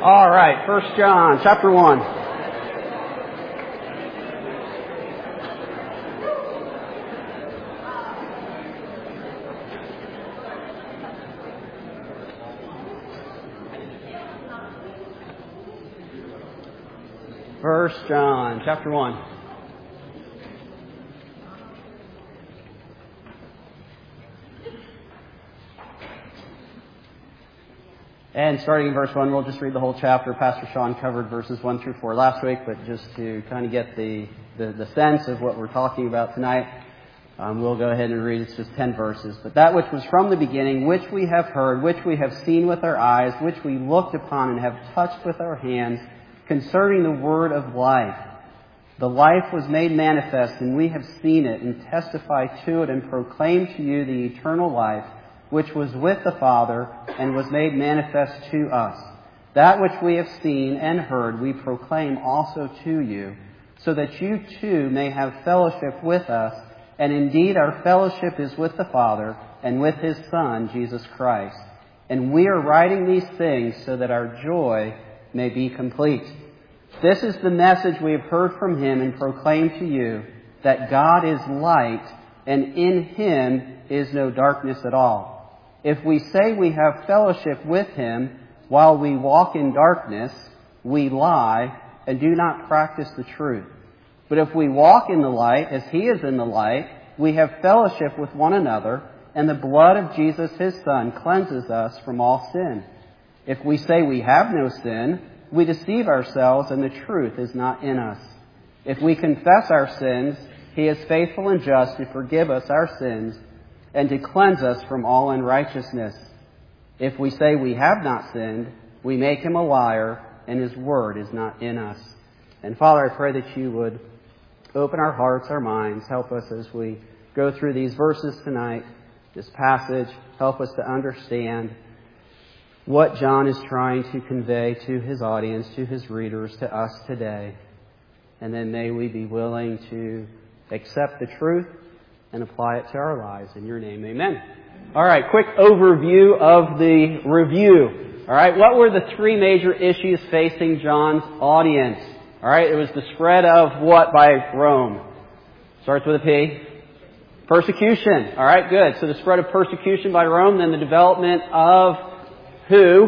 All right, 1 John, chapter 1. First John, chapter 1. And starting in verse 1, we'll just read the whole chapter. Pastor Sean covered verses 1 through 4 last week, but just to kind of get the sense of what we're talking about tonight, we'll go ahead and read. It's just 10 verses. But that which was from the beginning, which we have heard, which we have seen with our eyes, which we looked upon and have touched with our hands, concerning the word of life. The life was made manifest, and we have seen it, and testify to it, and proclaim to you the eternal life, which was with the Father, and was made manifest to us. That which we have seen and heard we proclaim also to you, so that you too may have fellowship with us. And indeed our fellowship is with the Father, and with His Son, Jesus Christ. And we are writing these things so that our joy may be complete. This is the message we have heard from Him and proclaim to you, that God is light, and in Him is no darkness at all. If we say we have fellowship with Him while we walk in darkness, we lie and do not practice the truth. But if we walk in the light as He is in the light, we have fellowship with one another, and the blood of Jesus His Son cleanses us from all sin. If we say we have no sin, we deceive ourselves, and the truth is not in us. If we confess our sins, He is faithful and just to forgive us our sins and to cleanse us from all unrighteousness. If we say we have not sinned, we make Him a liar, and His word is not in us. And Father, I pray that You would open our hearts, our minds, help us as we go through these verses tonight, this passage, help us to understand what John is trying to convey to his audience, to his readers, to us today. And then may we be willing to accept the truth and apply it to our lives. In Your name, amen. All right, quick overview of the review. All right, what were the three major issues facing John's audience? All right, it was the spread of what by Rome? Starts with a P. Persecution. All right, good. So the spread of persecution by Rome, then the development of who?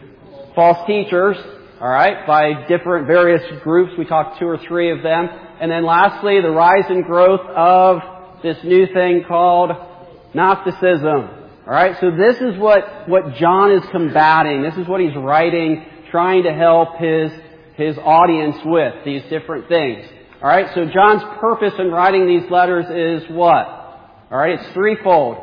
False teachers. All right, by different various groups. We talked 2 or 3 of them. And then lastly, the rise and growth of this new thing called Gnosticism. All right, so this is what John is combating. This is what he's writing, trying to help his audience with, these different things. All right, so John's purpose in writing these letters is what? All right, it's threefold.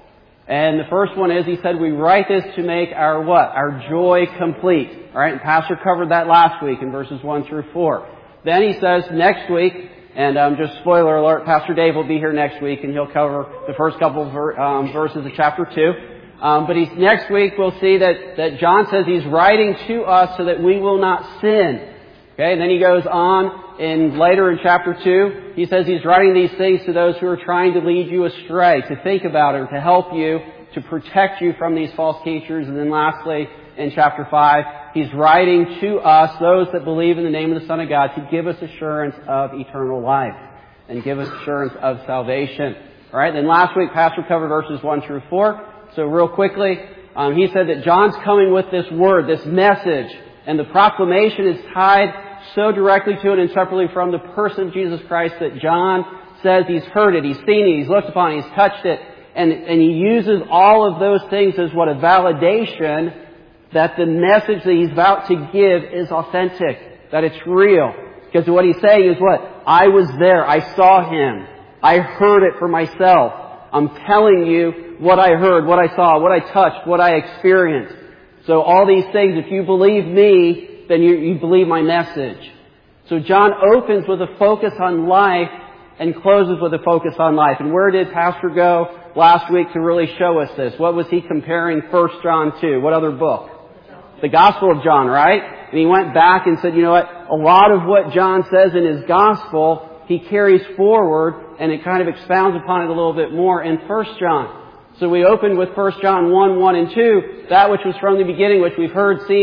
And the first one is, he said, we write this to make our what? Our joy complete. All right, and Pastor covered that last week in verses 1 through 4. Then he says next week, and just spoiler alert, Pastor Dave will be here next week, and he'll cover the first couple of verses of chapter 2. But next week we'll see that John says he's writing to us so that we will not sin. Okay, and then he goes on later in chapter 2, he says he's writing these things to those who are trying to lead you astray, to think about it, to help you, to protect you from these false teachers. And then lastly, in chapter 5, he's writing to us, those that believe in the name of the Son of God, to give us assurance of eternal life and give us assurance of salvation. All right, then last week, Pastor covered verses 1 through 4. So real quickly, he said that John's coming with this word, this message, and the proclamation is tied so directly to it and separately from the person of Jesus Christ that John says he's heard it, he's seen it, he's looked upon it, he's touched it, and he uses all of those things as what a validation that the message that he's about to give is authentic, that it's real. Because what he's saying is what? I was there, I saw Him, I heard it for myself. I'm telling you what I heard, what I saw, what I touched, what I experienced. So all these things, if you believe me, then you believe my message. So John opens with a focus on life and closes with a focus on life. And where did Pastor go last week to really show us this? What was he comparing 1 John to? What other book? The Gospel of John, right? And he went back and said, you know what? A lot of what John says in his Gospel, he carries forward and it kind of expounds upon it a little bit more in 1 John. So we opened with 1 John 1, 1 and 2, that which was from the beginning, which we've heard, seen,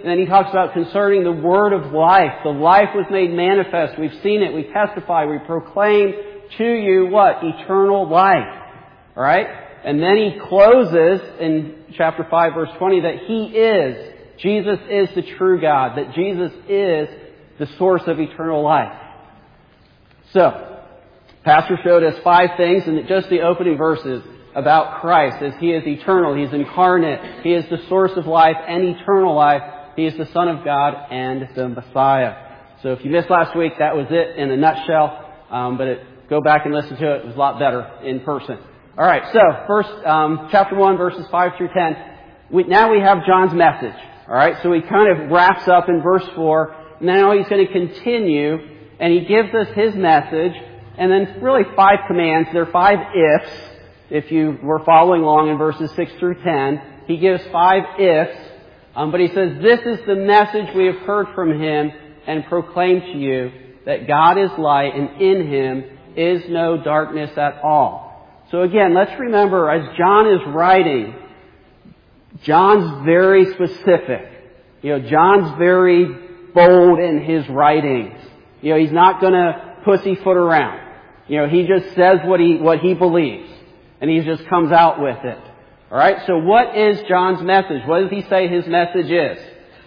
And then he talks about concerning the word of life. The life was made manifest. We've seen it. We testify. We proclaim to you what? Eternal life. All right? And then he closes in chapter 5, verse 20, that Jesus is the true God, that Jesus is the source of eternal life. So, Pastor showed us 5 things in just the opening verses about Christ, as He is eternal, He's incarnate, He is the source of life and eternal life, He is the Son of God and the Messiah. So if you missed last week, that was it in a nutshell, go back and listen to it. It was a lot better in person. Alright, so first, chapter 1, verses 5 through 10. Now we have John's message. Alright, so he kind of wraps up in verse 4. Now he's going to continue, and he gives us his message, and then really 5 commands. There are 5 ifs. If you were following along in verses 6 through 10, he gives 5 ifs. But he says, this is the message we have heard from him and proclaimed to you, that God is light, and in him is no darkness at all. So again, let's remember, as John is writing, John's very specific. John's very bold in his writings. He's not going to pussyfoot around. He just says what he believes. And he just comes out with it. Alright, so what is John's message? What does he say his message is?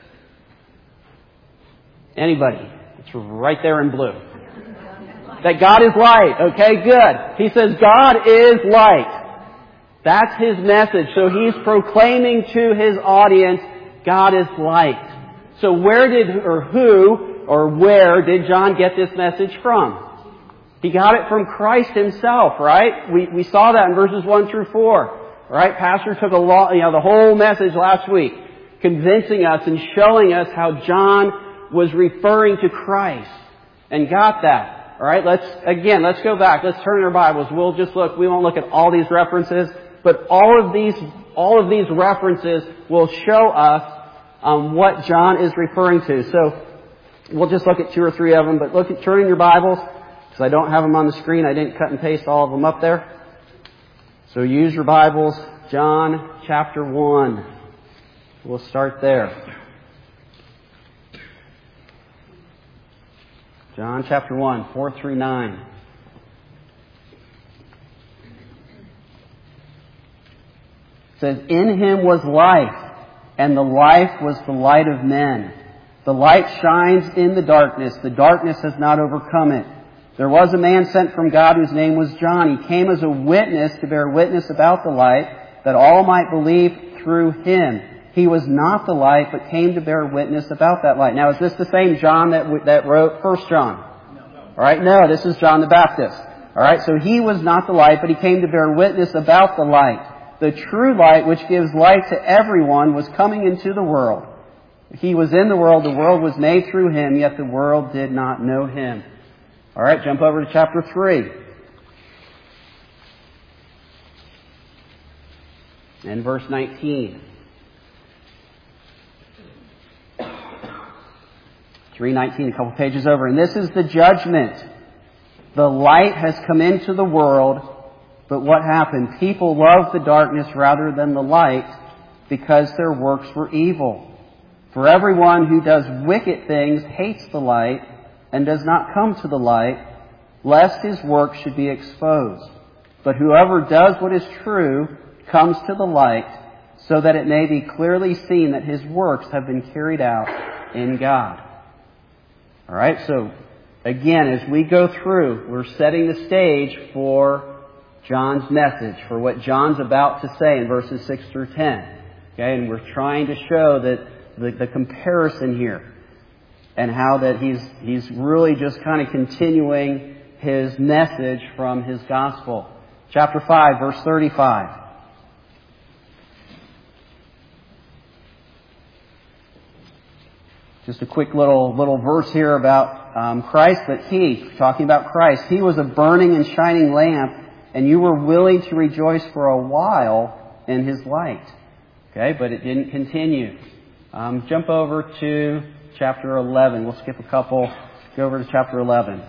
Anybody? It's right there in blue. That God is light. Okay, good. He says God is light. That's his message. So he's proclaiming to his audience, God is light. So where did John get this message from? He got it from Christ himself, right? We saw that in verses 1 through 4. Right? Pastor took the whole message last week, convincing us and showing us how John was referring to Christ and got that. Alright, let's go back. Let's turn our Bibles. We won't look at all these references, but all of these references will show us what John is referring to. So we'll just look at 2 or 3 of them, but turn in your Bibles, because I don't have them on the screen. I didn't cut and paste all of them up there. So use your Bibles, John chapter 1. We'll start there. John chapter 1, 4 through 9. It says, in him was life, and the life was the light of men. The light shines in the darkness has not overcome it. There was a man sent from God whose name was John. He came as a witness to bear witness about the light, that all might believe through him. He was not the light, but came to bear witness about that light. Now, is this the same John that wrote 1 John? No. All right, no, this is John the Baptist. All right, so he was not the light, but he came to bear witness about the light. The true light, which gives light to everyone, was coming into the world. He was in the world was made through him, yet the world did not know him. All right, jump over to chapter 3. And verse 19. 3:19, a couple pages over. And this is the judgment. The light has come into the world, but what happened? People loved the darkness rather than the light, because their works were evil. For everyone who does wicked things hates the light, and does not come to the light, lest his work should be exposed. But whoever does what is true comes to the light, so that it may be clearly seen that his works have been carried out in God. Alright, so again, as we go through, we're setting the stage for John's message, for what John's about to say in verses 6 through 10. Okay, and we're trying to show that the comparison here, and how that he's really just kind of continuing his message from his gospel. Chapter 5, verse 35. Just a quick little verse here about Christ, but talking about Christ, he was a burning and shining lamp, and you were willing to rejoice for a while in his light. Okay, but it didn't continue. Jump over to chapter 11. We'll skip a couple. Go over to chapter 11.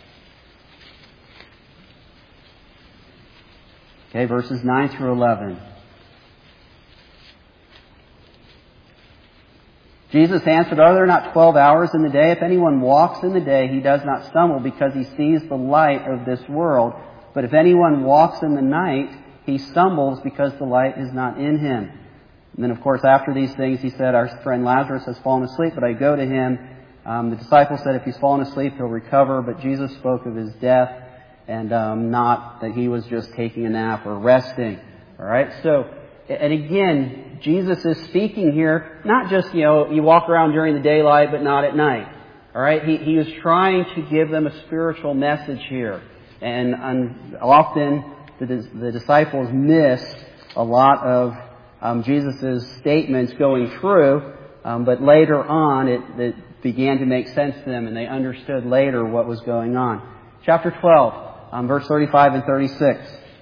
Okay, verses 9 through 11. Jesus answered, "Are there not 12 hours in the day? If anyone walks in the day, he does not stumble because he sees the light of this world. But if anyone walks in the night, he stumbles because the light is not in him." And then, of course, after these things, he said, "Our friend Lazarus has fallen asleep, but I go to him." The disciples said, "If he's fallen asleep, he'll recover." But Jesus spoke of his death and not that he was just taking a nap or resting. All right? So, and again, Jesus is speaking here, not just, you walk around during the daylight, but not at night. All right? He was trying to give them a spiritual message here. And often the disciples miss a lot of Jesus' statements going through, but later on it began to make sense to them, and they understood later what was going on. Chapter 12, verse 35 and 36.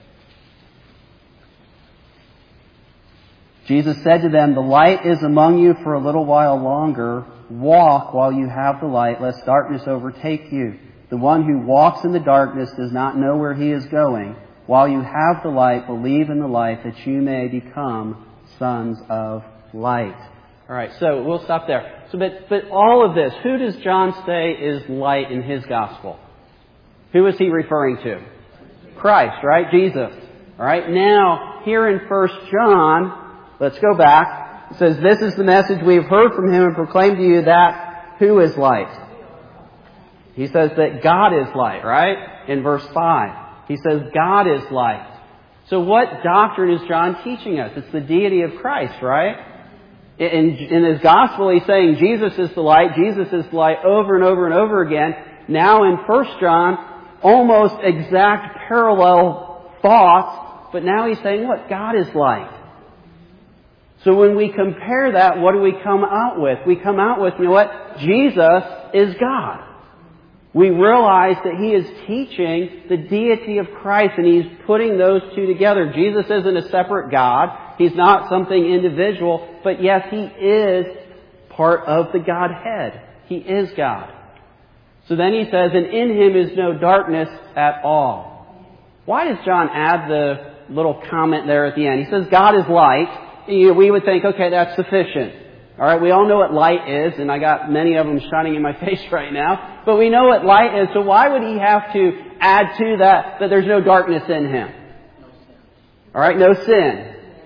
Jesus said to them, "The light is among you for a little while longer. Walk while you have the light, lest darkness overtake you. The one who walks in the darkness does not know where he is going. While you have the light, believe in the light, that you may become sons of light." All right, so we'll stop there. So, but all of this, who does John say is light in his gospel? Who is he referring to? Christ, right? Jesus. All right, now here in 1 John, let's go back. It says, "This is the message we have heard from him and proclaimed to you, that who is light?" He says that God is light, right? In verse 5. He says God is light. So what doctrine is John teaching us? It's the deity of Christ, right? In his gospel, he's saying Jesus is the light. Jesus is the light over and over and over again. Now in 1 John, almost exact parallel thoughts, but now he's saying, what? God is light. So when we compare that, what do we come out with? We come out with, Jesus is God. We realize that he is teaching the deity of Christ, and he's putting those two together. Jesus isn't a separate God. He's not something individual, but yes, he is part of the Godhead. He is God. So then he says, "And in him is no darkness at all." Why does John add the little comment there at the end? He says, God is light. We would think, okay, that's sufficient. All right, we all know what light is, and I got many of them shining in my face right now. But we know what light is, so why would he have to add to that there's no darkness in him? All right, no sin.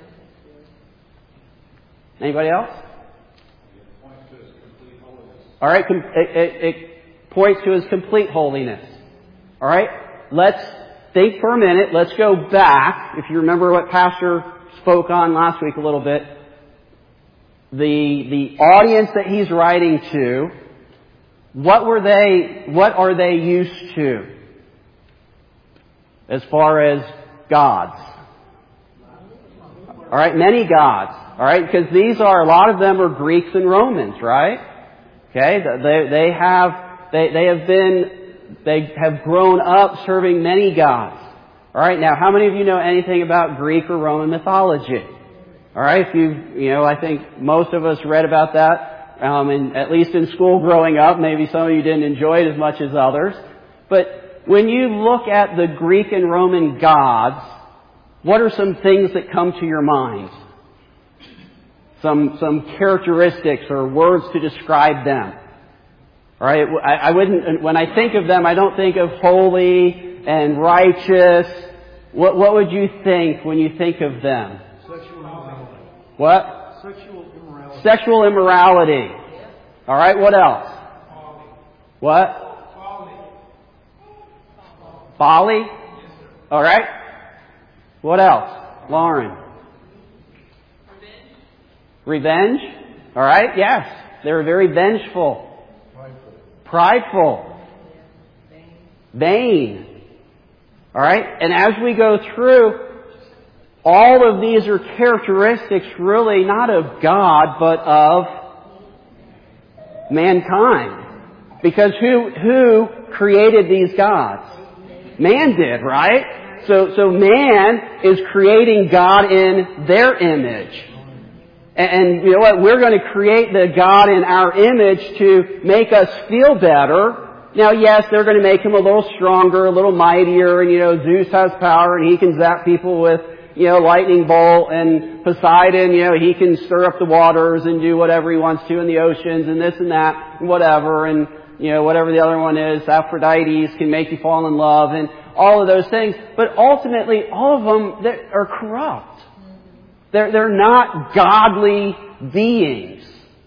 Anybody else? All right, it points to his complete holiness. All right, let's think for a minute. Let's go back. If you remember what Pastor spoke on last week a little bit, the audience that he's writing to, what are they used to as far as gods? All right, many gods. All right, because a lot of them are Greeks and Romans, right? Okay, they have grown up serving many gods. All right, now how many of you know anything about Greek or Roman mythology? All right, I think most of us read about that, at least in school growing up. Maybe some of you didn't enjoy it as much as others. But when you look at the Greek and Roman gods, what are some things that come to your mind? Some characteristics or words to describe them. All right, when I think of them, I don't think of holy and righteous. What would you think when you think of them? Sexual immorality. What? Sexual immorality. Sexual immorality. All right, what else? Folly. What? Folly. Folly? Yes, sir. All right. What else? Lauren? Revenge? All right, yes. They're very vengeful. Prideful. Vain. All right? And as we go through, all of these are characteristics really not of God, but of mankind. Because who created these gods? Man did, right? So man is creating God in their image. And you know what? We're going to create the God in our image to make us feel better. Now, yes, they're going to make him a little stronger, a little mightier, and Zeus has power and he can zap people with, lightning bolt, and Poseidon, he can stir up the waters and do whatever he wants to in the oceans and this and that and whatever, and whatever the other one is, Aphrodite can make you fall in love and all of those things. But ultimately, all of them are corrupt. They're not godly beings.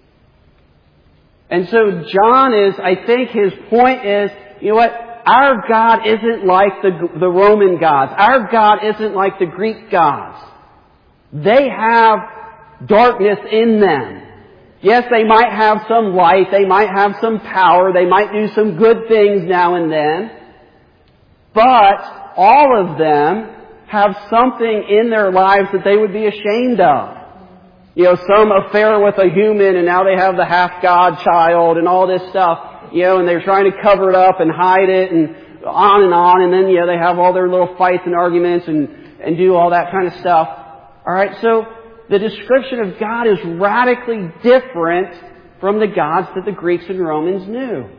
And so John I think his point is, our God isn't like the Roman gods. Our God isn't like the Greek gods. They have darkness in them. Yes, they might have some light, they might have some power, they might do some good things now and then, but all of them have something in their lives that they would be ashamed of. Some affair with a human and now they have the half-God child and all this stuff, and they're trying to cover it up and hide it and on, and then, they have all their little fights and arguments and do all that kind of stuff. Alright, so the description of God is radically different from the gods that the Greeks and Romans knew.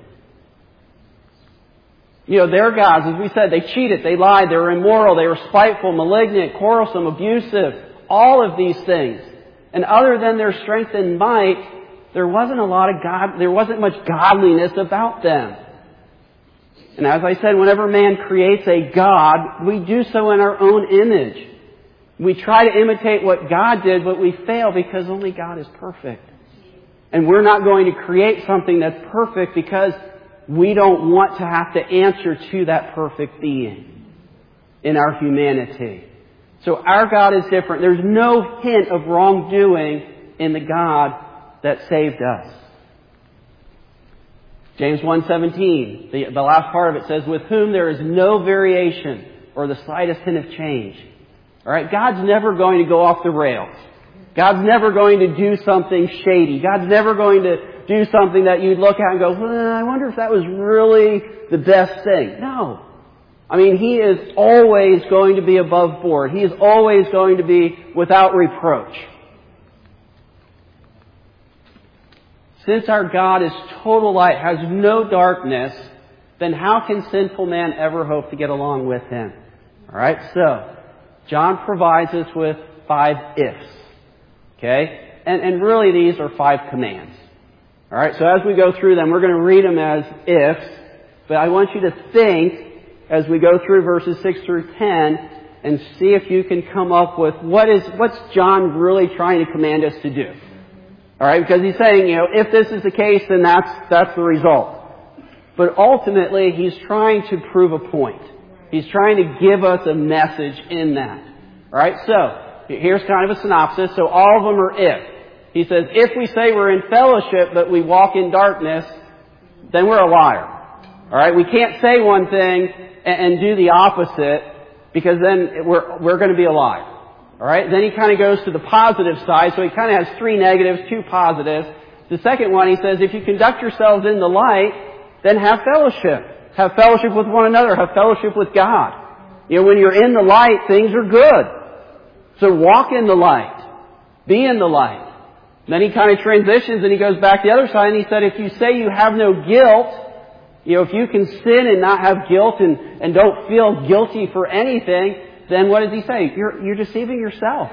Their gods, as we said, they cheated, they lied, they were immoral, they were spiteful, malignant, quarrelsome, abusive, all of these things. And other than their strength and might, there wasn't much godliness about them. And as I said, whenever man creates a god, we do so in our own image. We try to imitate what God did, but we fail because only God is perfect. And we're not going to create something that's perfect because we don't want to have to answer to that perfect being in our humanity. So our God is different. There's no hint of wrongdoing in the God that saved us. James 1:17, the last part of it says, with whom there is no variation or the slightest hint of change. Alright, God's never going to go off the rails. God's never going to do something shady. God's never going to do something that you'd look at and go, I wonder if that was really the best thing. No. He is always going to be above board. He is always going to be without reproach. Since our God is total light, has no darkness, then how can sinful man ever hope to get along with Him? Alright, so John provides us with 5 ifs. Okay? And really these are 5 commands. Alright, so as we go through them, we're going to read them as ifs, but I want you to think as we go through verses 6 through 10 and see if you can come up with what's John really trying to command us to do. Alright, because he's saying, if this is the case, then that's the result. But ultimately, he's trying to prove a point. He's trying to give us a message in that. Alright, so here's kind of a synopsis. So all of them are if. He says, if we say we're in fellowship but we walk in darkness, then we're a liar. Alright, we can't say one thing and do the opposite because then we're going to be a liar. Alright, then he kind of goes to the positive side, so he kind of has 3 negatives, 2 positives. The second one, he says, if you conduct yourselves in the light, then have fellowship. Have fellowship with one another. Have fellowship with God. When you're in the light, things are good. So walk in the light. Be in the light. Then he kind of transitions and he goes back to the other side and he said, if you say you have no guilt, if you can sin and not have guilt and don't feel guilty for anything, then what does he say? You're deceiving yourself.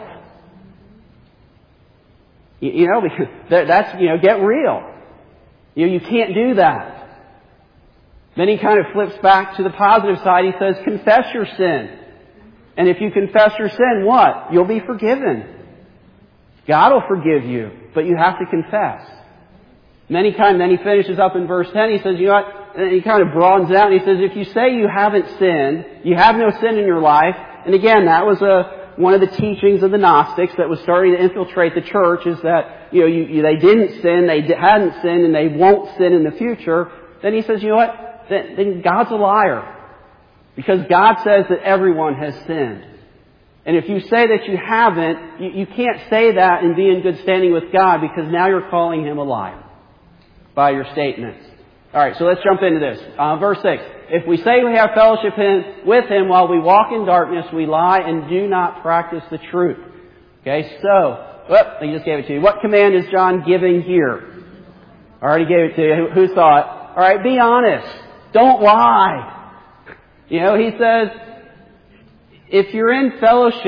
That's, get real. You can't do that. Then he kind of flips back to the positive side. He says, confess your sin. And if you confess your sin, what? You'll be forgiven. God will forgive you, but you have to confess. And then he finishes up in verse 10. He says, and he kind of broadens it out and he says, if you say you haven't sinned, you have no sin in your life. And again, that was one of the teachings of the Gnostics that was starting to infiltrate the church, is that, they didn't sin, they hadn't sinned, and they won't sin in the future. Then he says, then God's a liar. Because God says that everyone has sinned. And if you say that you haven't, you can't say that and be in good standing with God, because now you're calling Him a liar by your statements. Alright, so let's jump into this. Verse 6. If we say we have fellowship with Him while we walk in darkness, we lie and do not practice the truth. Okay, so, I just gave it to you. What command is John giving here? I already gave it to you. Who saw it? Alright, be honest. Don't lie. He says, if you're in fellowship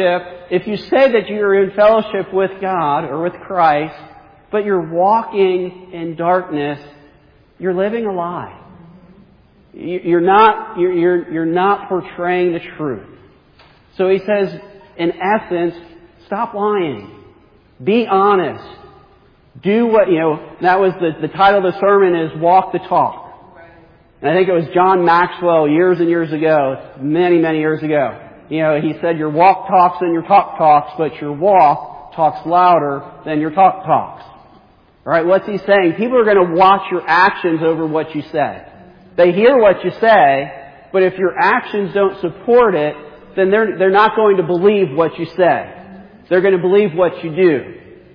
if you say that you're in fellowship with God or with Christ, but you're walking in darkness, you're living a lie. You're not portraying the truth. So he says, in essence, stop lying. Be honest. Do what, that was the title of the sermon is Walk the Talk. And I think it was John Maxwell years and years ago, many, many years ago. He said your walk talks and your talk talks, but your walk talks louder than your talk talks. Alright, what's he saying? People are going to watch your actions over what you say. They hear what you say, but if your actions don't support it, then they're not going to believe what you say. They're going to believe what you do.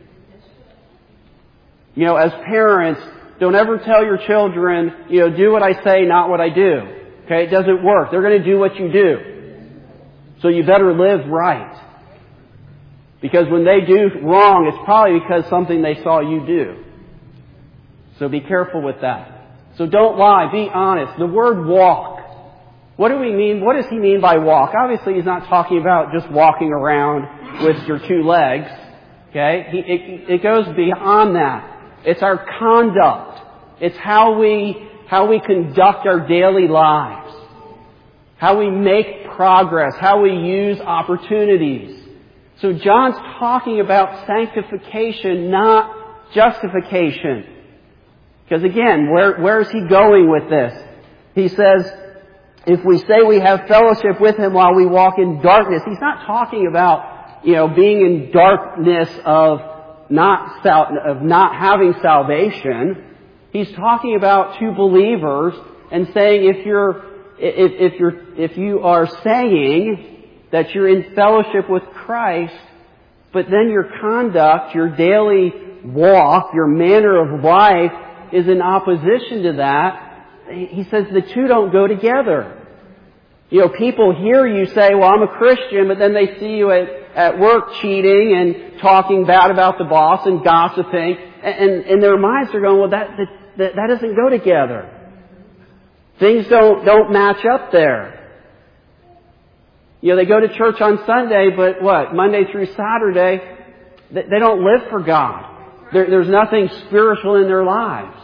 As parents, don't ever tell your children, do what I say, not what I do. Okay? It doesn't work. They're going to do what you do. So you better live right. Because when they do wrong, it's probably because something they saw you do. So be careful with that. So don't lie. Be honest. The word walk. What do we mean? What does he mean by walk? Obviously, he's not talking about just walking around with your two legs. Okay? It goes beyond that. It's our conduct. It's how we conduct our daily lives. How we make progress. How we use opportunities. So John's talking about sanctification, not justification. Because again, where is he going with this? He says, if we say we have fellowship with him while we walk in darkness, he's not talking about, being in darkness of not having salvation. He's talking about two believers and saying if you are saying that you're in fellowship with Christ, but then your conduct, your daily walk, your manner of life is in opposition to that, he says the two don't go together. People hear you say, well, I'm a Christian, but then they see you at work cheating and talking bad about the boss and gossiping, and in their minds they're going, well, that doesn't go together. Things don't match up there. They go to church on Sunday, but Monday through Saturday, they don't live for God. There's nothing spiritual in their lives.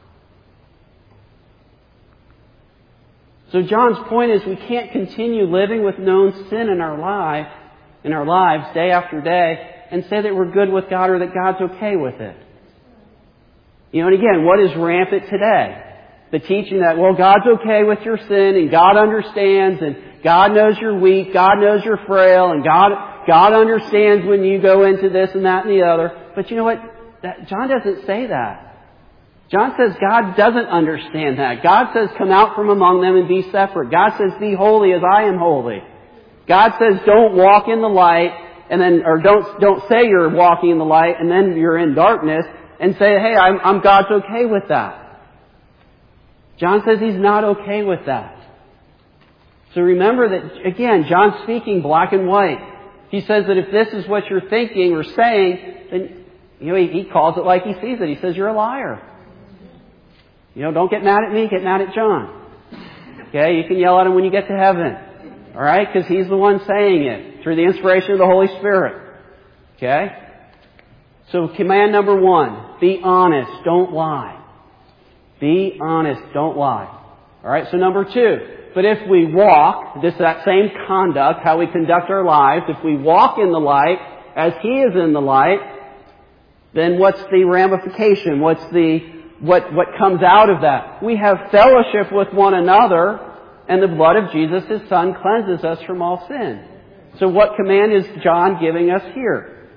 So John's point is we can't continue living with known sin in our lives day after day and say that we're good with God or that God's okay with it. And again, what is rampant today? The teaching that, well, God's okay with your sin and God understands and God knows you're weak, God knows you're frail, and God understands when you go into this and that and the other. But you know what? John doesn't say that. John says God doesn't understand that. God says come out from among them and be separate. God says be holy as I am holy. God says don't walk in the light or don't say you're walking in the light and then you're in darkness and say, hey, I'm God's okay with that. John says he's not okay with that. So remember that, again, John's speaking black and white. He says that if this is what you're thinking or saying, then he calls it like he sees it. He says you're a liar. Don't get mad at me, get mad at John. Okay, you can yell at him when you get to heaven. Alright, because he's the one saying it through the inspiration of the Holy Spirit. Okay? So command number 1, be honest, don't lie. Be honest, don't lie. Alright, so number 2, but if we walk, that same conduct, how we conduct our lives, if we walk in the light as He is in the light, then what's the ramification? What comes out of that? We have fellowship with one another, and the blood of Jesus, His Son, cleanses us from all sin. So what command is John giving us here?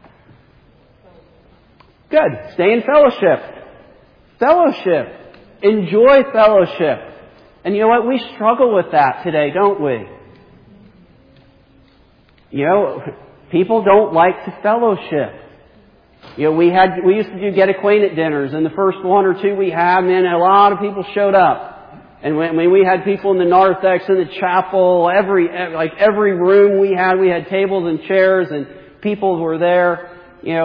Good. Stay in fellowship. Fellowship. Enjoy fellowship. And you know what? We struggle with that today, don't we? People don't like to fellowship. We used to do get acquainted dinners, and the first 1 or 2 we had, man, a lot of people showed up. And when we had people in the narthex, in the chapel, every room we had tables and chairs, and people were there.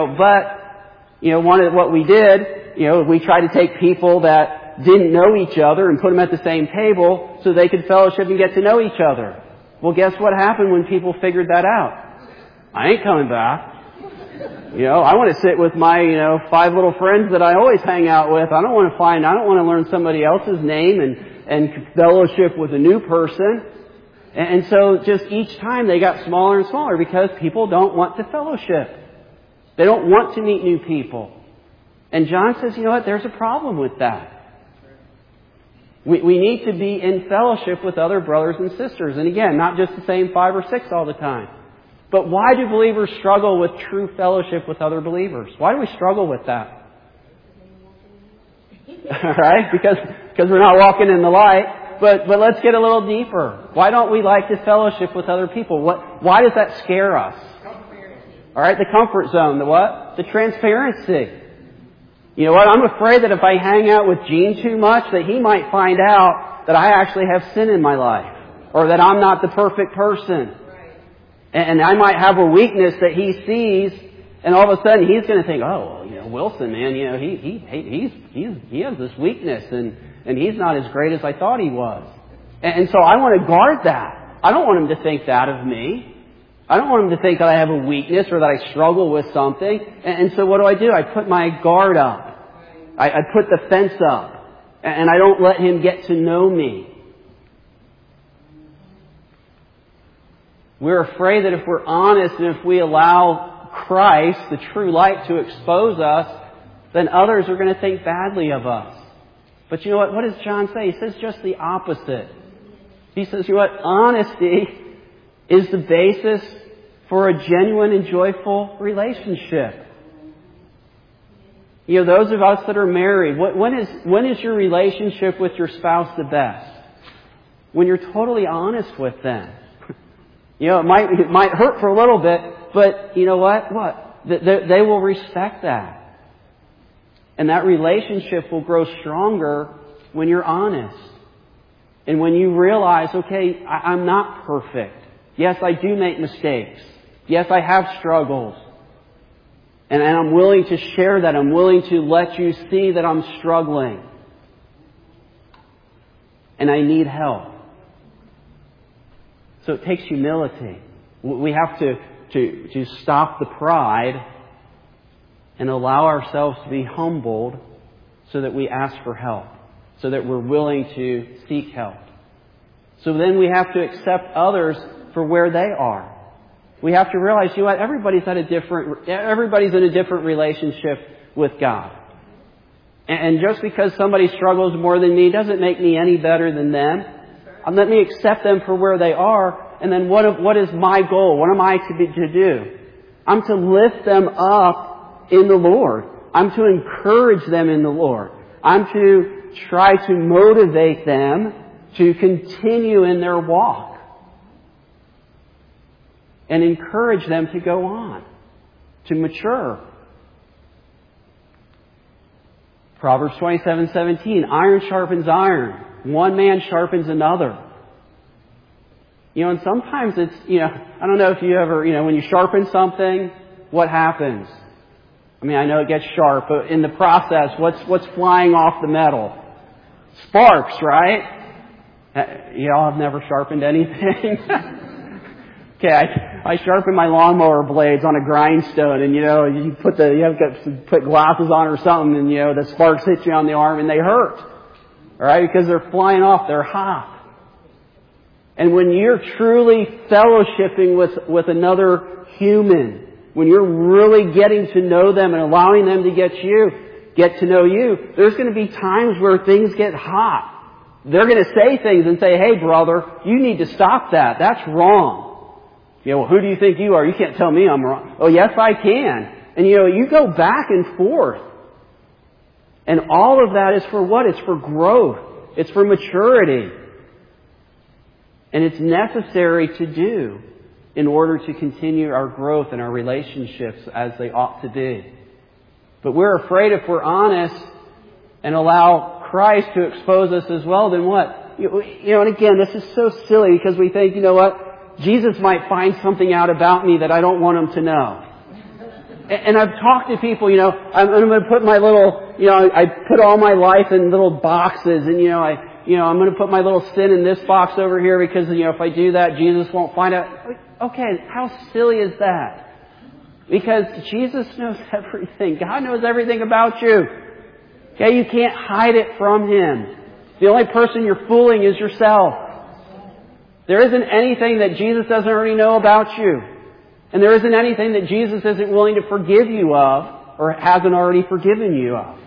What we did, we tried to take people that didn't know each other and put them at the same table so they could fellowship and get to know each other. Well, guess what happened when people figured that out? I ain't coming back. I want to sit with my, 5 little friends that I always hang out with. I don't want to learn somebody else's name and fellowship with a new person. And so just each time they got smaller and smaller because people don't want to fellowship. They don't want to meet new people. And John says, there's a problem with that. We need to be in fellowship with other brothers and sisters. And again, not just the same 5 or 6 all the time. But why do believers struggle with true fellowship with other believers? Why do we struggle with that? Right? Because we're not walking in the light. But let's get a little deeper. Why don't we like to fellowship with other people? Why does that scare us? All right, the comfort zone. The what? The transparency. You know what? I'm afraid that if I hang out with Gene too much, that he might find out that I actually have sin in my life. Or that I'm not the perfect person. And I might have a weakness that he sees, and all of a sudden he's going to think, oh, well, Wilson, man, he has this weakness, and he's not as great as I thought he was. And so I want to guard that. I don't want him to think that of me. I don't want him to think that I have a weakness or that I struggle with something. And so what do? I put my guard up. I put the fence up. And I don't let him get to know me. We're afraid that if we're honest and if we allow Christ, the true light, to expose us, then others are going to think badly of us. But you know what? What does John say? He says just the opposite. He says, honesty is the basis for a genuine and joyful relationship. Those of us that are married, when is your relationship with your spouse the best? When you're totally honest with them. It might hurt for a little bit, but you know what? They will respect that. And that relationship will grow stronger when you're honest. And when you realize, okay, I'm not perfect. Yes, I do make mistakes. Yes, I have struggles. And I'm willing to share that. I'm willing to let you see that I'm struggling. And I need help. So it takes humility. We have to stop the pride and allow ourselves to be humbled so that we ask for help. So that we're willing to seek help. So then we have to accept others for where they are. We have to realize, everybody's in a different relationship with God. And just because somebody struggles more than me doesn't make me any better than them. Let me accept them for where they are. And then what is my goal? What am I to do? I'm to lift them up in the Lord. I'm to encourage them in the Lord. I'm to try to motivate them to continue in their walk. And encourage them to go on, to mature. Proverbs 27:17, iron sharpens iron. One man sharpens another. And sometimes it's, I don't know if you ever, when you sharpen something, what happens? I know it gets sharp, but in the process, what's flying off the metal? Sparks, right? Y'all have never sharpened anything? Okay, I sharpen my lawnmower blades on a grindstone, and you have to put glasses on or something, and the sparks hit you on the arm and they hurt. Alright, because they're flying off, they're hot. And when you're truly fellowshipping with another human, when you're really getting to know them and allowing them to get to know you, there's going to be times where things get hot. They're going to say things and say, hey brother, you need to stop that. That's wrong. Who do you think you are? You can't tell me I'm wrong. Oh, yes, I can. And you go back and forth. And all of that is for what? It's for growth. It's for maturity. And it's necessary to do in order to continue our growth and our relationships as they ought to be. But we're afraid if we're honest and allow Christ to expose us as well, then what? And again, this is so silly because we think, Jesus might find something out about me that I don't want him to know. And I've talked to people, I'm going to put my little, I put all my life in little boxes and, I'm going to put my little sin in this box over here because, if I do that, Jesus won't find out. Okay, how silly is that? Because Jesus knows everything. God knows everything about you. Okay, you can't hide it from Him. The only person you're fooling is yourself. There isn't anything that Jesus doesn't already know about you. And there isn't anything that Jesus isn't willing to forgive you of or hasn't already forgiven you of.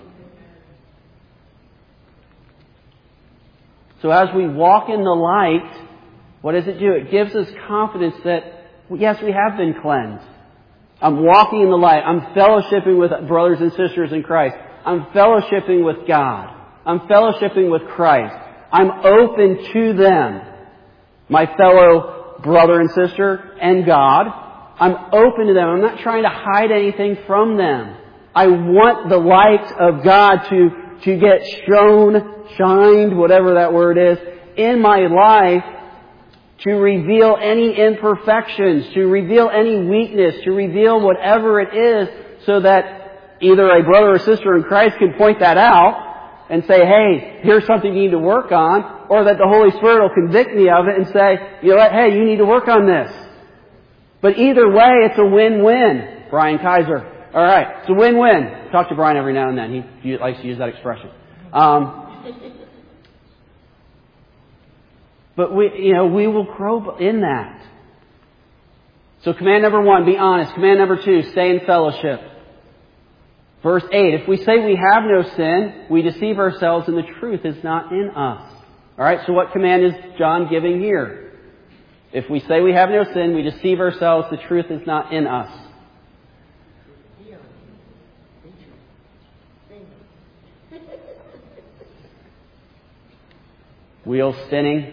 So as we walk in the light, what does it do? It gives us confidence that, yes, we have been cleansed. I'm walking in the light. I'm fellowshipping with brothers and sisters in Christ. I'm fellowshipping with God. I'm fellowshipping with Christ. I'm open to them, my fellow brother and sister, and God. I'm open to them. I'm not trying to hide anything from them. I want the light of God to get shined, whatever that word is, in my life, to reveal any imperfections, to reveal any weakness, to reveal whatever it is, so that either a brother or sister in Christ can point that out and say, hey, here's something you need to work on, or that the Holy Spirit will convict me of it and say, you know what, hey, you need to work on this. But either way, it's a win-win. Brian Kaiser. All right, it's a win-win. Talk to Brian every now and then. He likes to use that expression. But we will grow in that. So command number 1, be honest. Command number 2, stay in fellowship. Verse 8, if we say we have no sin, we deceive ourselves and the truth is not in us. Alright, so what command is John giving here? If we say we have no sin, we deceive ourselves, the truth is not in us. Wheels spinning.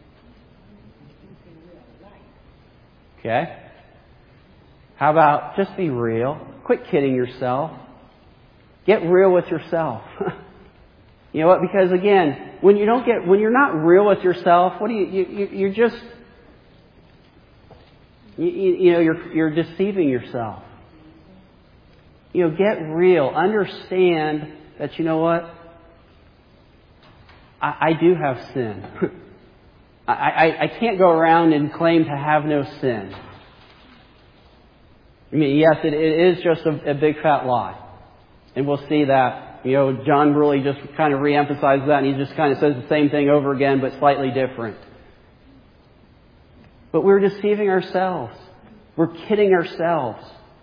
Okay. How about just be real? Quit kidding yourself. Get real with yourself. You know what? Because again, when you're not real with yourself, what do you're just, you're deceiving yourself. Get real. Understand that, you know what? I do have sin. I can't go around and claim to have no sin. I mean, yes, it is just a big fat lie. And we'll see that. John really just kind of reemphasizes that, and he just kind of says the same thing over again, but slightly different. But we're deceiving ourselves. We're kidding ourselves.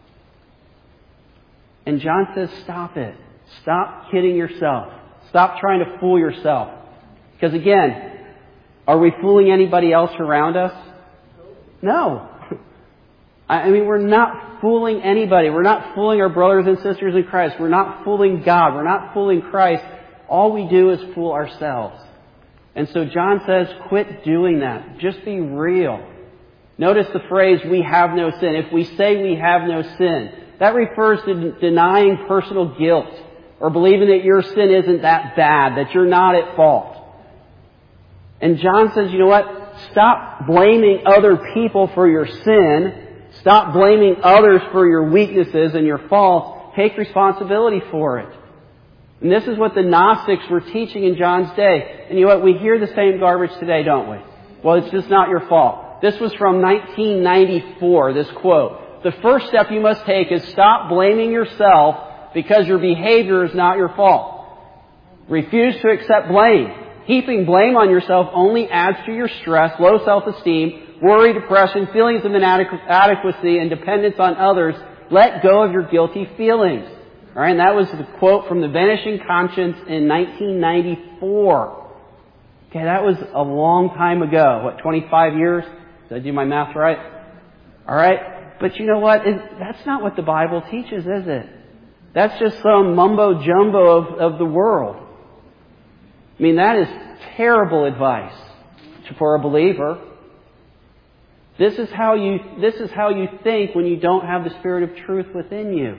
And John says, stop it. Stop kidding yourself. Stop trying to fool yourself. Because again, are we fooling anybody else around us? No. I mean, we're not fooling anybody. We're not fooling our brothers and sisters in Christ. We're not fooling God. We're not fooling Christ. All we do is fool ourselves. And so John says, quit doing that. Just be real. Notice the phrase, we have no sin. If we say we have no sin, that refers to denying personal guilt or believing that your sin isn't that bad, that you're not at fault. And John says, you know what? Stop blaming other people for your sin. Stop blaming others for your weaknesses and your faults. Take responsibility for it. And this is what the Gnostics were teaching in John's day. And you know what? We hear the same garbage today, don't we? Well, it's just not your fault. This was from 1994, this quote. The first step you must take is stop blaming yourself because your behavior is not your fault. Refuse to accept blame. Heaping blame on yourself only adds to your stress, low self-esteem, worry, depression, feelings of inadequacy, and dependence on others. Let go of your guilty feelings. All right, and that was the quote from The Vanishing Conscience in 1994. Okay, that was a long time ago. 25 years? Did I do my math right? All right, but you know what? That's not what the Bible teaches, is it? That's just some mumbo-jumbo of the world. I mean, that is terrible advice for a believer. This is how you think when you don't have the Spirit of truth within you.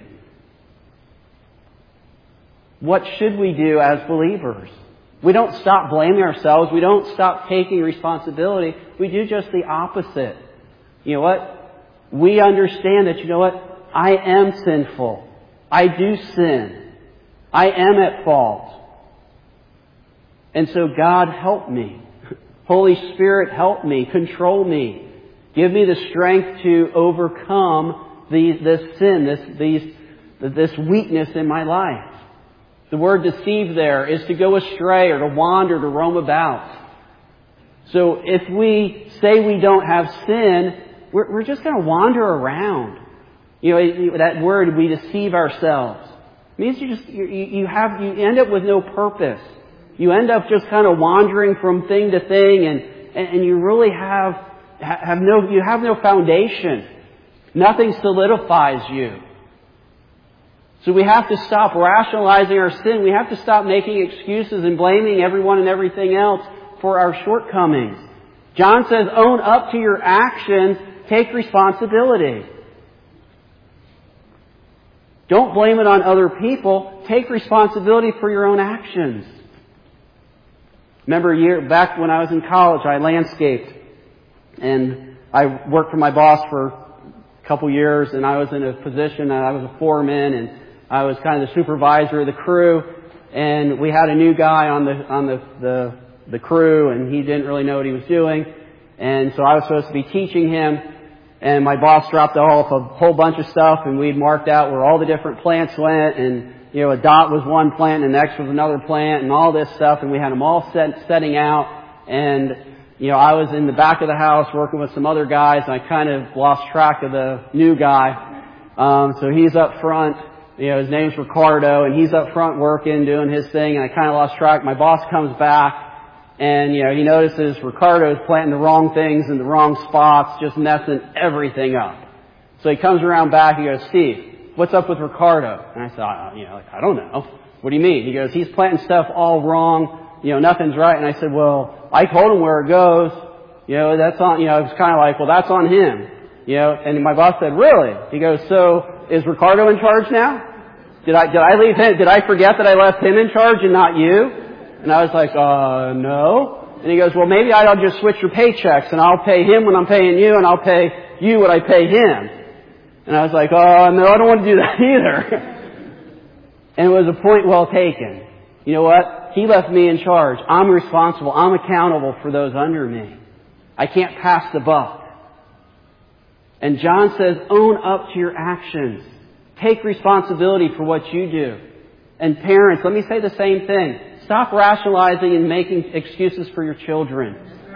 What should we do as believers? We don't stop blaming ourselves. We don't stop taking responsibility. We do just the opposite. You know what? We understand that, you know what? I am sinful. I do sin. I am at fault. And so God, help me. Holy Spirit, help me. Control me. Give me the strength to overcome this sin, this weakness in my life. The word deceive there is to go astray or to wander, to roam about. So if we say we don't have sin, we're just going to wander around. You know, that word, we deceive ourselves. It means you end up with no purpose. You end up just kind of wandering from thing to thing, and you really have no foundation. Nothing solidifies you. So we have to stop rationalizing our sin. We have to stop making excuses and blaming everyone and everything else for our shortcomings. John says, own up to your actions. Take responsibility. Don't blame it on other people. Take responsibility for your own actions. Remember a year back when I was in college, I landscaped. And I worked for my boss for a couple years, and I was in a position that I was a foreman, and I was kind of the supervisor of the crew. And we had a new guy on the crew, and he didn't really know what he was doing. And so I was supposed to be teaching him. And my boss dropped off a whole bunch of stuff, and we'd marked out where all the different plants went, and, you know, a dot was one plant, and the next was another plant, and all this stuff, and we had them all setting out, and, you know, I was in the back of the house working with some other guys, and I kind of lost track of the new guy. So he's up front, you know, his name's Ricardo, and he's up front working, doing his thing, and I kind of lost track. My boss comes back, and, you know, he notices Ricardo's planting the wrong things in the wrong spots, just messing everything up. So he comes around back, he goes, Steve, what's up with Ricardo? And I said, I don't know. What do you mean? He goes, he's planting stuff all wrong, you know, nothing's right. And I said, well, I told him where it goes. You know, that's on, you know, it's kind of like, well, that's on him. You know, and my boss said, really? He goes, so is Ricardo in charge now? Did I leave him? Did I forget that I left him in charge and not you? And I was like, no. And he goes, well, maybe I'll just switch your paychecks, and I'll pay him when I'm paying you, and I'll pay you what I pay him. And I was like, oh, no, I don't want to do that either. And it was a point well taken. You know what? He left me in charge. I'm responsible. I'm accountable for those under me. I can't pass the buck. And John says, own up to your actions. Take responsibility for what you do. And parents, let me say the same thing. Stop rationalizing and making excuses for your children.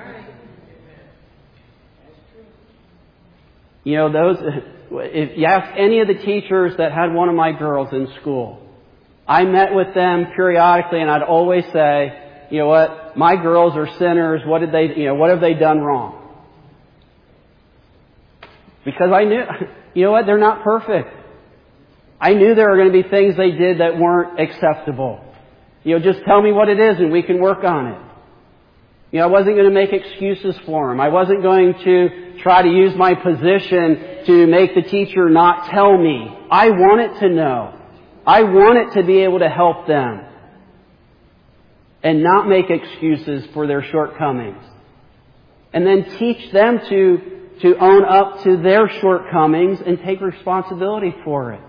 You know, if you ask any of the teachers that had one of my girls in school, I met with them periodically, and I'd always say, you know what, my girls are sinners. What have they done wrong? Because I knew, you know what, they're not perfect. I knew there were going to be things they did that weren't acceptable. You know, just tell me what it is and we can work on it. You know, I wasn't going to make excuses for them. I wasn't going to try to use my position to make the teacher not tell me. I wanted to know. I wanted to be able to help them and not make excuses for their shortcomings. And then teach them to own up to their shortcomings and take responsibility for it.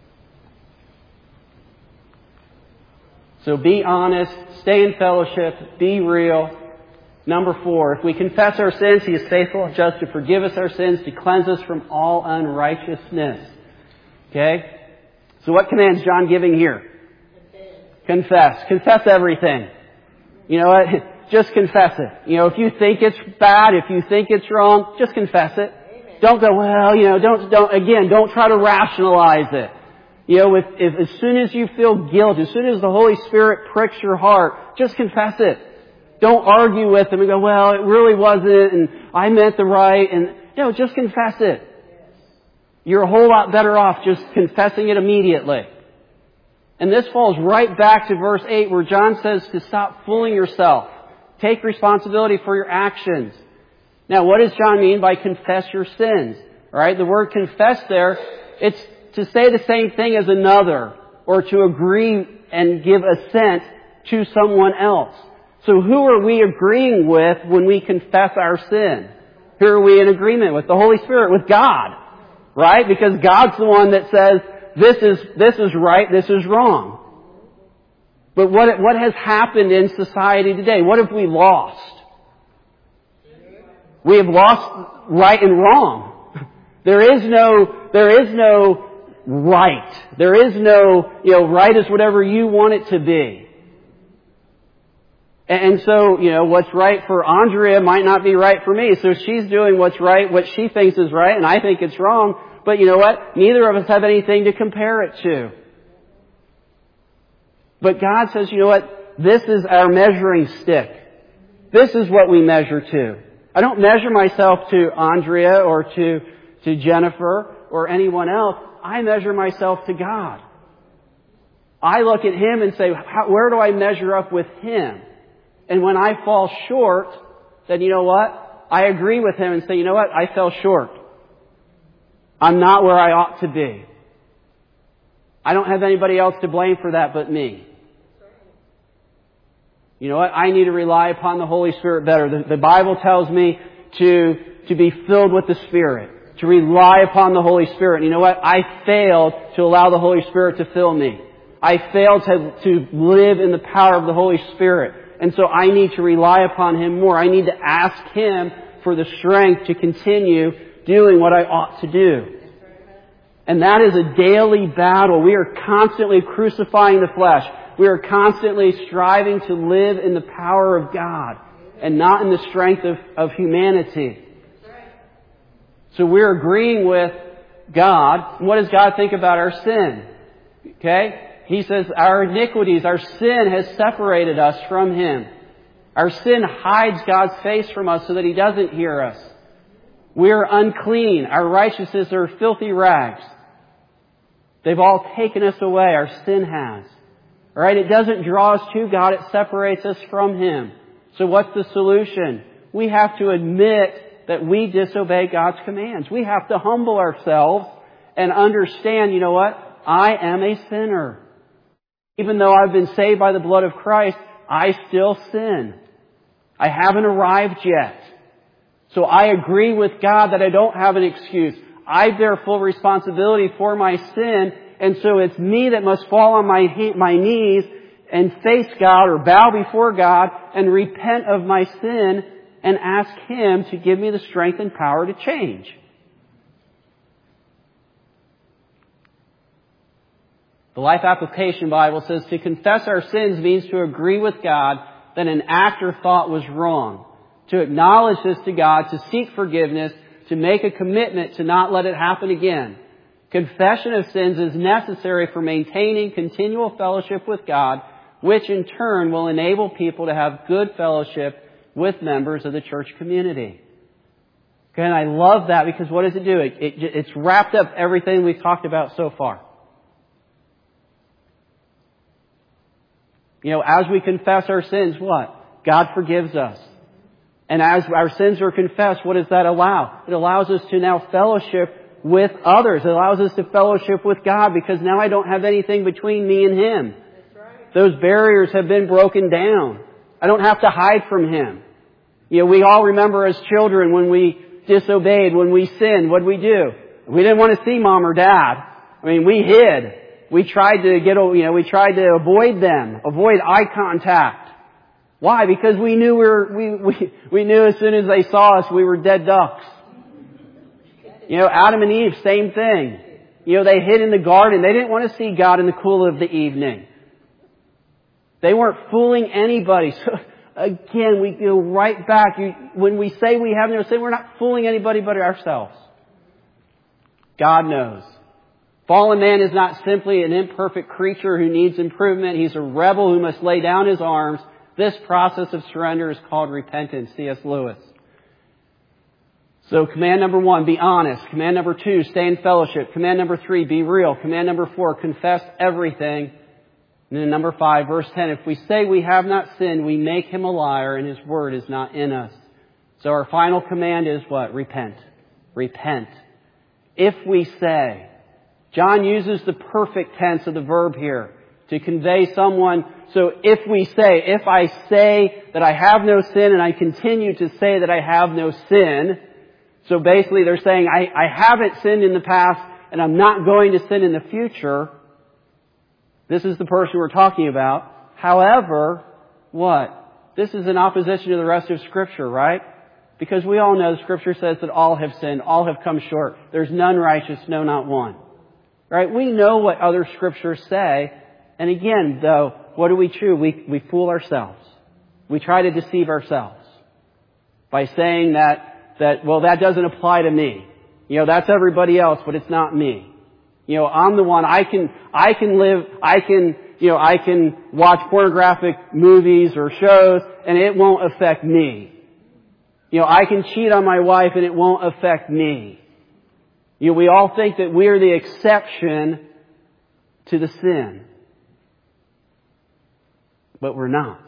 So be honest, stay in fellowship, be real. Number 4, if we confess our sins, He is faithful and just to forgive us our sins, to cleanse us from all unrighteousness. Okay? So what command is John giving here? Confess. Confess everything. You know what? Just confess it. You know, if you think it's bad, if you think it's wrong, just confess it. Don't go, well, you know, don't try to rationalize it. You know, if as soon as you feel guilt, as soon as the Holy Spirit pricks your heart, just confess it. Don't argue with them and go, well, it really wasn't, and I meant the right, and, no, just confess it. You're a whole lot better off just confessing it immediately. And this falls right back to verse 8 where John says to stop fooling yourself. Take responsibility for your actions. Now, what does John mean by confess your sins? All right, the word confess there, it's to say the same thing as another, or to agree and give assent to someone else. So who are we agreeing with when we confess our sin? Who are we in agreement with? The Holy Spirit, with God. Right? Because God's the one that says, this is right, this is wrong. But what has happened in society today? What have we lost? We have lost right and wrong. There is no right. There is no, right is whatever you want it to be. And so, what's right for Andrea might not be right for me. So she's doing what's right, what she thinks is right, and I think it's wrong. But you know what? Neither of us have anything to compare it to. But God says, you know what? This is our measuring stick. This is what we measure to. I don't measure myself to Andrea or to Jennifer or anyone else. I measure myself to God. I look at Him and say, where do I measure up with Him? And when I fall short, then you know what? I agree with Him and say, you know what? I fell short. I'm not where I ought to be. I don't have anybody else to blame for that but me. You know what? I need to rely upon the Holy Spirit better. The Bible tells me to be filled with the Spirit, to rely upon the Holy Spirit. And you know what? I failed to allow the Holy Spirit to fill me. I failed to live in the power of the Holy Spirit. And so I need to rely upon Him more. I need to ask Him for the strength to continue doing what I ought to do. And that is a daily battle. We are constantly crucifying the flesh. We are constantly striving to live in the power of God and not in the strength of humanity. So we're agreeing with God. What does God think about our sin? Okay? He says our iniquities, our sin has separated us from Him. Our sin hides God's face from us so that He doesn't hear us. We are unclean. Our righteousness are filthy rags. They've all taken us away. Our sin has. All right? It doesn't draw us to God. It separates us from Him. So what's the solution? We have to admit that we disobey God's commands. We have to humble ourselves and understand, you know what? I am a sinner. Even though I've been saved by the blood of Christ, I still sin. I haven't arrived yet. So I agree with God that I don't have an excuse. I bear full responsibility for my sin, and so it's me that must fall on my knees and face God or bow before God and repent of my sin and ask Him to give me the strength and power to change. The Life Application Bible says to confess our sins means to agree with God that an act or thought was wrong, to acknowledge this to God, to seek forgiveness, to make a commitment to not let it happen again. Confession of sins is necessary for maintaining continual fellowship with God, which in turn will enable people to have good fellowship with members of the church community. Okay, and I love that because what does it do? It's wrapped up everything we've talked about so far. As we confess our sins, what? God forgives us. And as our sins are confessed, what does that allow? It allows us to now fellowship with others. It allows us to fellowship with God because now I don't have anything between me and Him. That's right. Those barriers have been broken down. I don't have to hide from Him. We all remember as children when we disobeyed, when we sinned, what did we do? We didn't want to see Mom or Dad. We hid. We tried to avoid them, avoid eye contact. Why? Because we knew we knew as soon as they saw us, we were dead ducks. Adam and Eve, same thing. They hid in the garden. They didn't want to see God in the cool of the evening. They weren't fooling anybody. So again, we go right back. When we say we have no sin, we're not fooling anybody but ourselves. God knows. Fallen man is not simply an imperfect creature who needs improvement. He's a rebel who must lay down his arms. This process of surrender is called repentance. C.S. Lewis. So command number 1, be honest. Command number 2, stay in fellowship. Command number 3, be real. Command number 4, confess everything. And then number 5, verse 10, if we say we have not sinned, we make Him a liar and His word is not in us. So our final command is what? Repent. Repent. If we say. John uses the perfect tense of the verb here to convey someone. So if I say that I have no sin and I continue to say that I have no sin, so basically they're saying I haven't sinned in the past and I'm not going to sin in the future. This is the person we're talking about. However, what? This is in opposition to the rest of Scripture, right? Because we all know the Scripture says that all have sinned, all have come short. There's none righteous, no, not one. Right? We know what other Scriptures say. And again, though, what do we do? We fool ourselves. We try to deceive ourselves by saying that that doesn't apply to me. That's everybody else, but it's not me. I'm the one, I can watch pornographic movies or shows and it won't affect me. I can cheat on my wife and it won't affect me. We all think that we're the exception to the sin. But we're not.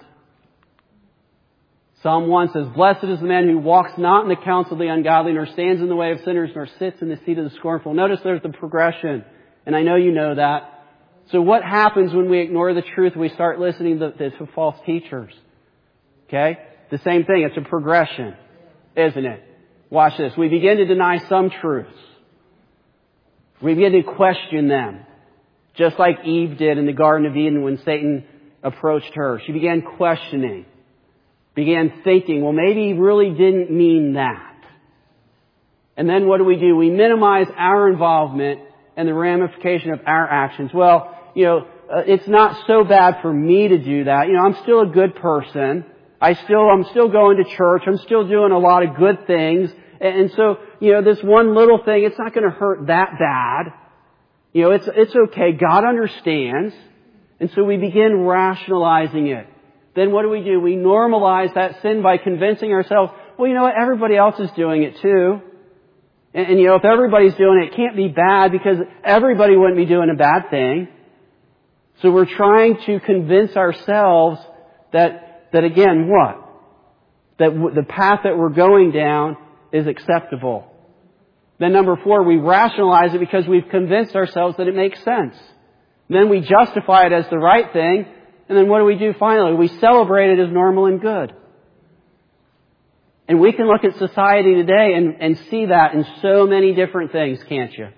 Psalm 1 says, "Blessed is the man who walks not in the counsel of the ungodly, nor stands in the way of sinners, nor sits in the seat of the scornful." Notice there's the progression. And I know you know that. So what happens when we ignore the truth and we start listening to false teachers? Okay? The same thing. It's a progression, isn't it? Watch this. We begin to deny some truths. We begin to question them. Just like Eve did in the Garden of Eden when Satan approached her. She began questioning. Began thinking, well, maybe he really didn't mean that. And then what do? We minimize our involvement and the ramification of our actions. Well, it's not so bad for me to do that. I'm still a good person. I'm still going to church. I'm still doing a lot of good things. And so, this one little thing, it's not going to hurt that bad. It's okay. God understands. And so we begin rationalizing it. Then what do? We normalize that sin by convincing ourselves, well, you know what? Everybody else is doing it too. And if everybody's doing it, it can't be bad because everybody wouldn't be doing a bad thing. So we're trying to convince ourselves that again, what? That the path that we're going down is acceptable. Then number 4, we rationalize it because we've convinced ourselves that it makes sense. Then we justify it as the right thing. And then what do? Finally? We celebrate it as normal and good. And we can look at society today and see that in so many different things, can't you?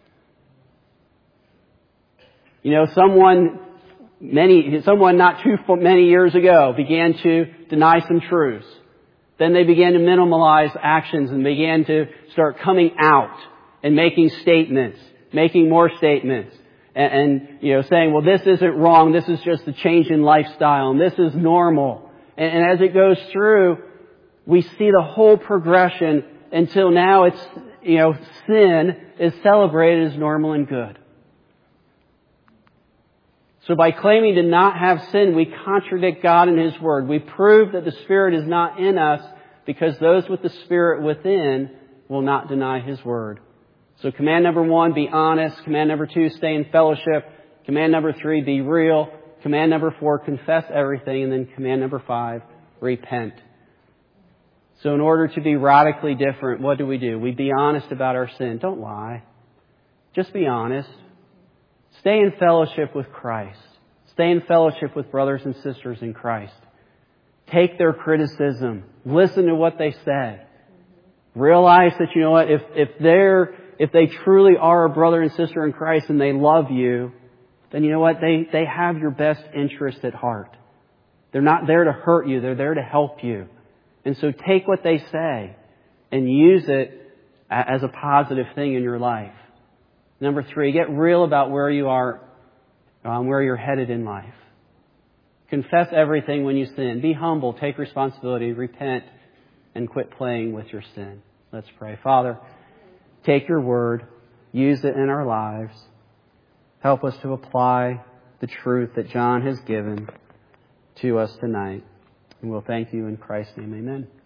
Someone not too many years ago began to deny some truths. Then they began to minimalize actions and began to start coming out and making statements, making more statements. And saying, well, this isn't wrong. This is just a change in lifestyle. And this is normal. And as it goes through, we see the whole progression until now it's, sin is celebrated as normal and good. So by claiming to not have sin, we contradict God and His Word. We prove that the Spirit is not in us because those with the Spirit within will not deny His Word. So command number 1, be honest. Command number 2, stay in fellowship. Command number 3, be real. Command number 4, confess everything. And then command number 5, repent. So in order to be radically different, what do? We be honest about our sin. Don't lie. Just be honest. Stay in fellowship with Christ. Stay in fellowship with brothers and sisters in Christ. Take their criticism. Listen to what they say. Realize that, if they truly are a brother and sister in Christ and they love you, then they have your best interest at heart. They're not there to hurt you. They're there to help you. And so take what they say and use it as a positive thing in your life. Number 3, get real about where you are, where you're headed in life. Confess everything when you sin. Be humble. Take responsibility. Repent and quit playing with your sin. Let's pray. Father, take your word. Use it in our lives. Help us to apply the truth that John has given to us tonight. And we'll thank you in Christ's name. Amen.